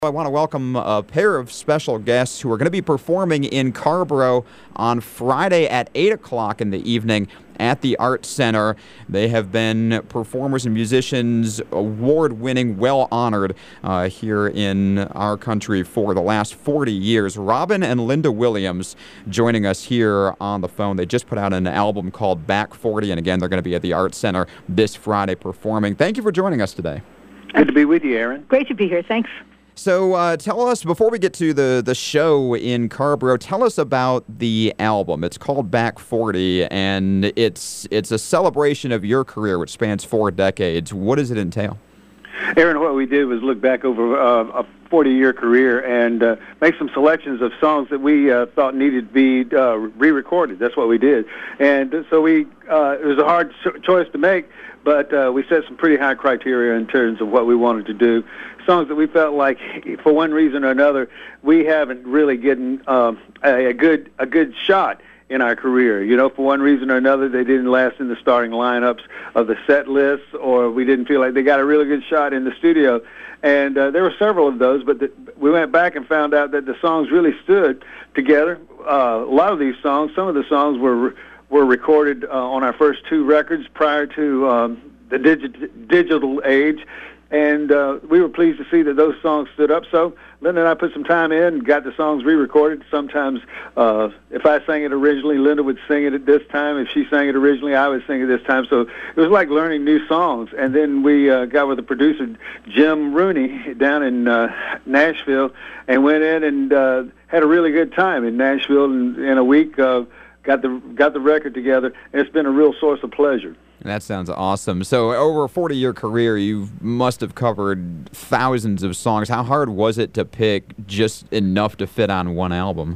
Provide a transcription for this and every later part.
I want to welcome a pair of special guests who are going to be performing in Carrboro on Friday at 8 o'clock in the evening at the Art Center. They have been performers and musicians, award-winning, well-honored here in our country for the last 40 years. Robin and Linda Williams joining us here on the phone. They just put out an album called Back 40, and again, they're going to be at the Art Center this Friday performing. Thank you for joining us today. Good to be with you, Aaron. Great to be here. Thanks. So tell us, before we get to the show in Carrboro, tell us about the album. It's called Back 40, and it's a celebration of your career, which spans 4 decades. What does it entail? Aaron, what we did was look back over a 40-year career and make some selections of songs that we thought needed to be re-recorded. That's what we did. And so it was a hard choice to make, but we set some pretty high criteria in terms of what we wanted to do. Songs that we felt like, for one reason or another, we haven't really gotten a good shot in our career. You know, for one reason or another, they didn't last in the starting lineups of the set lists, or we didn't feel like they got a really good shot in the studio. And there were several of those, but we went back and found out that the songs really stood together. A lot of these songs, some of the songs were recorded on our first 2 records prior to the digital age. And we were pleased to see that those songs stood up. So Linda and I put some time in and got the songs re-recorded. Sometimes if I sang it originally, Linda would sing it at this time. If she sang it originally, I would sing it this time. So it was like learning new songs. And then we got with the producer, Jim Rooney, down in Nashville, and went in and had a really good time in Nashville. And in a week, got the record together. And it's been a real source of pleasure. That sounds awesome. So over a 40-year career, you must have covered thousands of songs. How hard was it to pick just enough to fit on one album?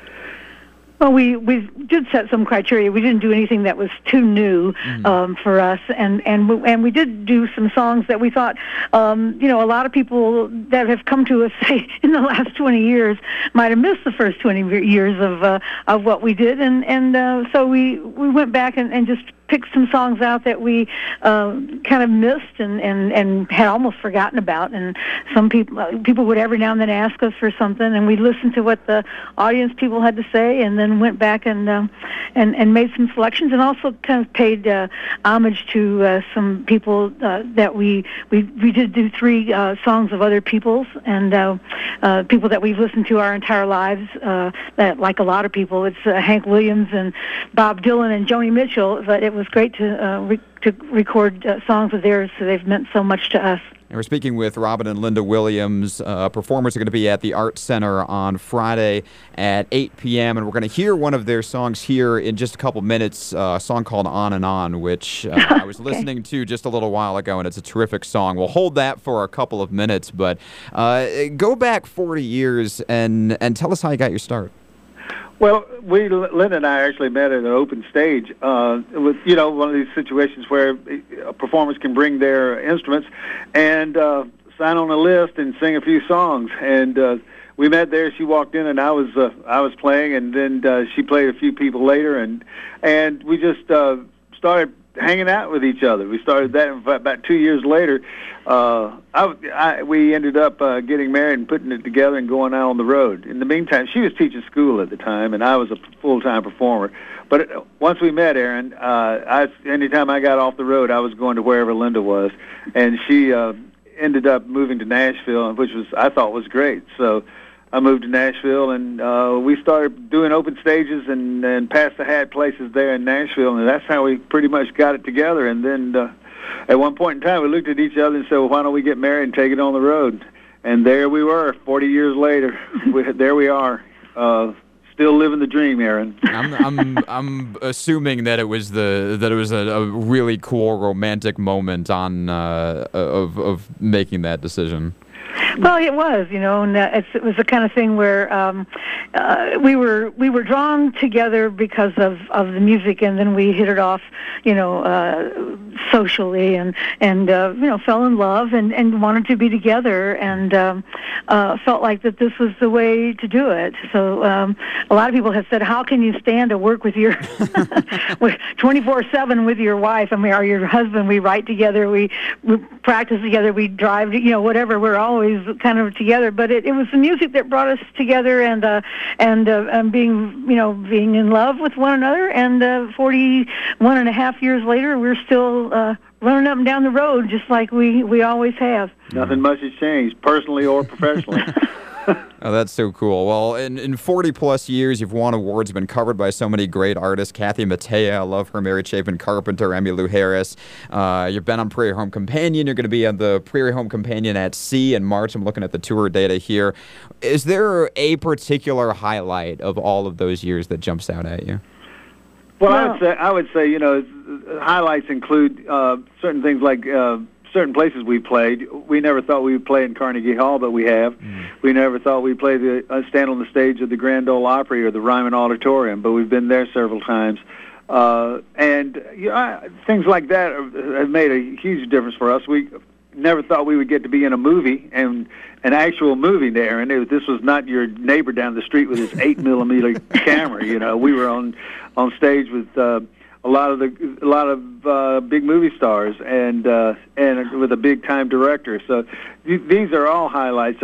Well, we did set some criteria. We didn't do anything that was too new for us, and we did do some songs that we thought, a lot of people that have come to us, say, in the last 20 years might have missed the first 20 years of what we did, and so we went back and just picked some songs out that we kind of missed and had almost forgotten about. And some people would every now and then ask us for something, and we listened to what the audience people had to say, and then went back and made some selections, and also kind of paid homage to some people that we did do 3 songs of other people's, and people that we've listened to our entire lives. That, like a lot of people, it's Hank Williams and Bob Dylan and Joni Mitchell, but it was great to record songs of theirs, so they've meant so much to us. And we're speaking with Robin and Linda Williams. Performers are going to be at the Art Center on Friday at 8 p.m., and we're going to hear one of their songs here in just a couple minutes, a song called On and On, which I was listening to just a little while ago, and it's a terrific song. We'll hold that for a couple of minutes, but go back 40 years and tell us how you got your start. Well, Linda and I actually met at an open stage. It was, one of these situations where performers can bring their instruments and sign on a list and sing a few songs. And we met there. She walked in, and I was playing, and then she played a few people later, and we just started hanging out with each other. We started that about 2 years later. We ended up getting married and putting it together and going out on the road. In the meantime, she was teaching school at the time, and I was a full-time performer. But once we met, Aaron, anytime I got off the road, I was going to wherever Linda was, and she ended up moving to Nashville, which I thought was great. So I moved to Nashville, and we started doing open stages and pass-the-hat places there in Nashville, and that's how we pretty much got it together. And then at one point in time, we looked at each other and said, well, why don't we get married and take it on the road? And there we were, 40 years later. There we are, still living the dream, Aaron. I'm assuming that it was a really cool romantic moment of making that decision. Well, it was, and it was the kind of thing where we were drawn together because of the music, and then we hit it off, socially, and fell in love and wanted to be together, and felt like that this was the way to do it. So a lot of people have said, how can you stand to work with your 24/7 with your wife? Or your husband? We write together, we practice together, we drive, whatever. We're always kind of together. But it was the music that brought us together, and being in love with one another. And 41 and a half years later, we're still running up and down the road just like we always have. Nothing much has changed, personally or professionally. Oh, that's so cool. Well, in 40-plus years, you've won awards, been covered by so many great artists. Kathy Mattea, I love her, Mary Chapin Carpenter, Emmylou Harris. You've been on Prairie Home Companion. You're going to be on the Prairie Home Companion at Sea in March. I'm looking at the tour data here. Is there a particular highlight of all of those years that jumps out at you? Well, I would say, highlights include certain things like certain places we played. We never thought we would play in Carnegie Hall, but we have. We never thought we'd play stand on the stage of the Grand Ole Opry or the Ryman Auditorium, but we've been there several times. Things like that have made a huge difference for us. We never thought we would get to be in a movie, and an actual movie there. And this was not your neighbor down the street with his 8mm camera. We were on stage with a lot of big movie stars and with a big time director. So these are all highlights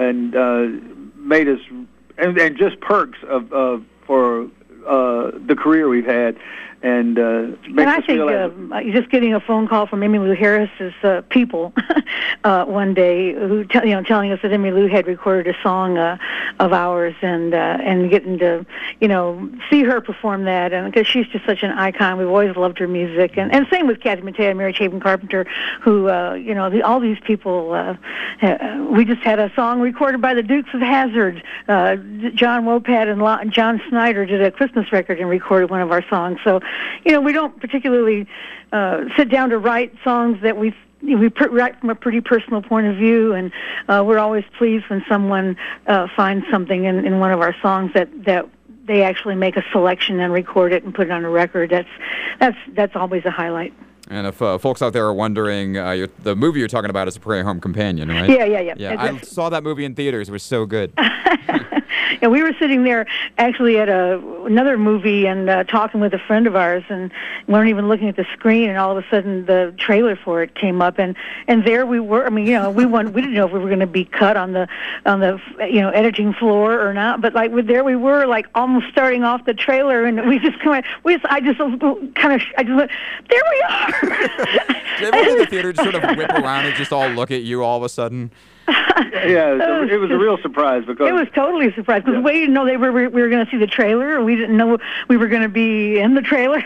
made us and just perks for the career we've had. And I think just getting a phone call from Emmylou Harris's people one day, who telling us that Emmylou had recorded a song of ours, and getting to see her perform that, and because she's just such an icon, we've always loved her music, and same with Kathy Mattea and Mary Chapin Carpenter, who all these people. We just had a song recorded by the Dukes of Hazzard. John Wopat and John Snyder did a Christmas record and recorded one of our songs. So. We don't particularly sit down to write songs that we write from a pretty personal point of view, and we're always pleased when someone finds something in one of our songs that they actually make a selection and record it and put it on a record. That's always a highlight. And if folks out there are wondering, the movie you're talking about is A Prairie Home Companion, right? Yeah. I saw that movie in theaters. It was so good. And we were sitting there actually at another movie and talking with a friend of ours, and weren't even looking at the screen, and all of a sudden the trailer for it came up, and there we were. I mean, we didn't know if we were going to be cut on the editing floor or not, but there we were, like almost starting off the trailer, and we just I just went, there we are. Did everyone in the theater just sort of whip around and just all look at you all of a sudden? Yeah, it was a real surprise because it was totally a surprise because we didn't know we were going to see the trailer. We didn't know we were going to be in the trailer.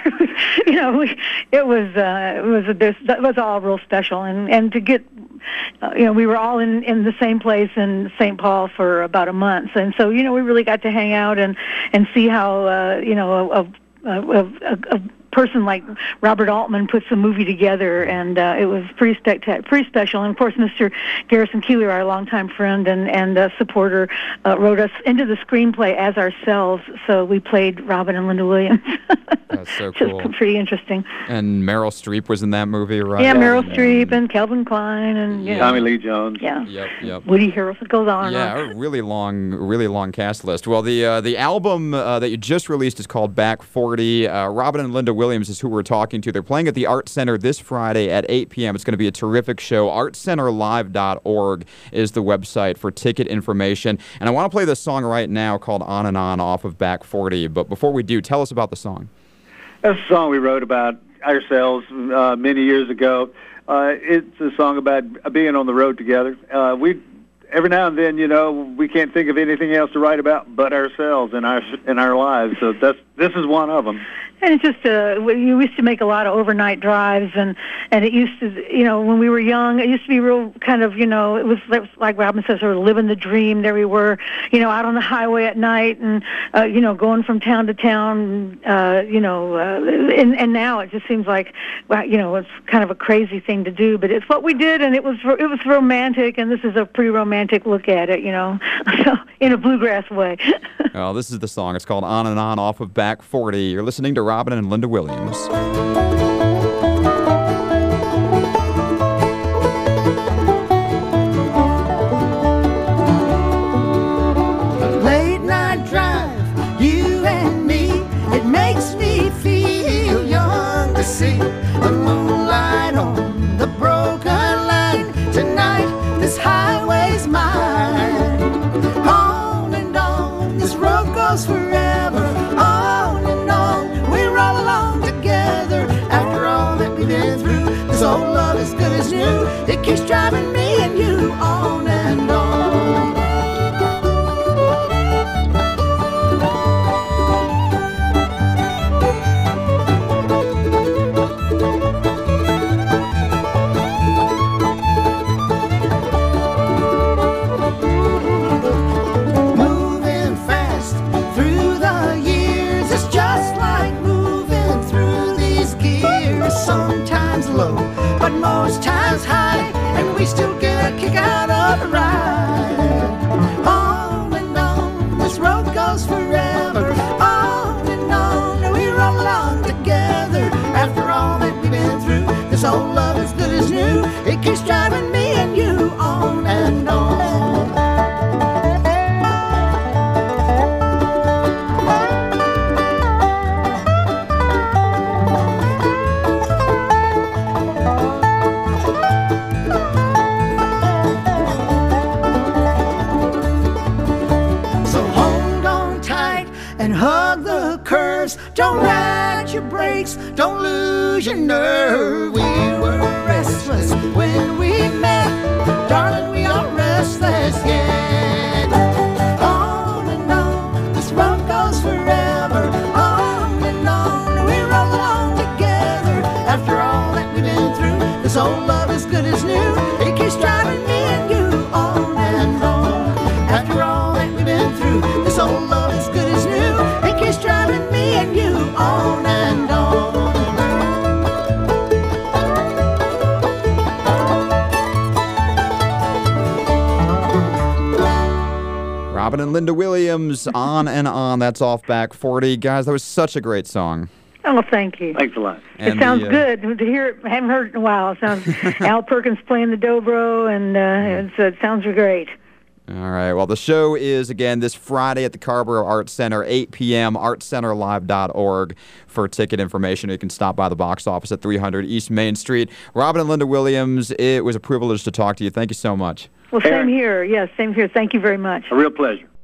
That was all real special, and to get. We were all in the same place in St. Paul for about a month, and so we really got to hang out and see how a person like Robert Altman puts a movie together, and it was pretty special. And of course, Mr. Garrison Keillor, our longtime friend and supporter, wrote us into the screenplay as ourselves. So we played Robin and Linda Williams. That's so cool. Just pretty interesting. And Meryl Streep was in that movie, right? Yeah, Meryl Streep and Calvin Klein and Tommy Lee Jones. Yeah. Yep. Woody Harrelson goes on. Yeah, a really long cast list. Well, the album that you just released is called Back 40. Robin and Linda Williams is who we're talking to. They're playing at the Art Center this Friday at 8 p.m. It's going to be a terrific show. artcenterlive.org is the website for ticket information. And I want to play this song right now called On and On off of Back 40. But before we do, tell us about the song. That's a song we wrote about ourselves many years ago. It's a song about being on the road together. Every now and then, we can't think of anything else to write about but ourselves and our lives. So this is one of them. And it's just, we used to make a lot of overnight drives, and it used to, when we were young, it used to be real kind of, it was like Robin says, sort of living the dream. There we were, out on the highway at night and, going from town to town, and now it just seems like, it's kind of a crazy thing to do, but it's what we did, and it was romantic, and this is a pretty romantic look at it, so in a bluegrass way. Well, this is the song. It's called On and On off of Back 40. You're listening to Robin and Linda Williams. Late night drive, you and me, it makes me feel young to see the moonlight on the broken line. Tonight, this highway's mine. and hug the curves. Don't ride your brakes, don't lose your nerve. We were restless when we met, darling, we are restless yet. On and on, this road goes forever. On and on, we roll along together. After all that we've been through, this old love is good as new. It keeps driving me and you on and on. After all that we've been through, this old love is good as new. It keeps driving me and you on and on. Robin and Linda Williams, On and On. That's off back 40. Guys, that was such a great song. Oh, thank you. Thanks a lot. It sounds good to hear it. I haven't heard it in a while. It sounds Al Perkins playing the dobro, and it sounds great. All right. Well, the show is, again, this Friday at the Carrboro Arts Center, 8 p.m., artcenterlive.org for ticket information. You can stop by the box office at 300 East Main Street. Robin and Linda Williams, it was a privilege to talk to you. Thank you so much. Well, same here. Yes, same here. Thank you very much. A real pleasure.